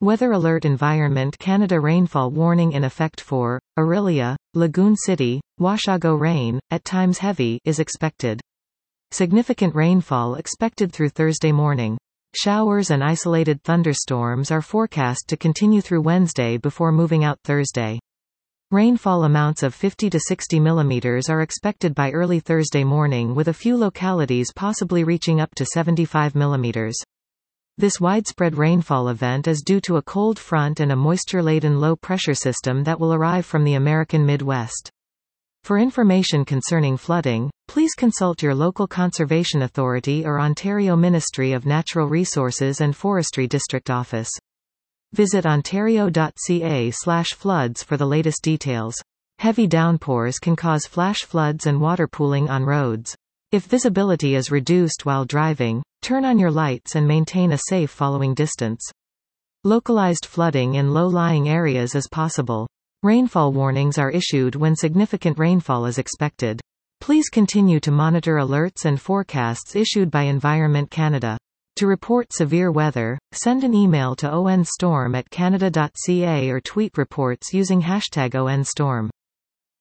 Weather Alert Environment Canada rainfall warning in effect for Orillia, Lagoon City, Washago. Rain, at times heavy, is expected. Significant rainfall expected through Thursday morning. Showers and isolated thunderstorms are forecast to continue through Wednesday before moving out Thursday. Rainfall amounts of 50 to 60 mm are expected by early Thursday morning, with a few localities possibly reaching up to 75 mm. This widespread rainfall event is due to a cold front and a moisture-laden low-pressure system that will arrive from the American Midwest. For information concerning flooding, please consult your local conservation authority or Ontario Ministry of Natural Resources and Forestry District Office. Visit ontario.ca/floods for the latest details. Heavy downpours can cause flash floods and water pooling on roads. If visibility is reduced while driving, turn on your lights and maintain a safe following distance. Localized flooding in low-lying areas is possible. Rainfall warnings are issued when significant rainfall is expected. Please continue to monitor alerts and forecasts issued by Environment Canada. To report severe weather, send an email to onstorm@canada.ca or tweet reports using #ONStorm.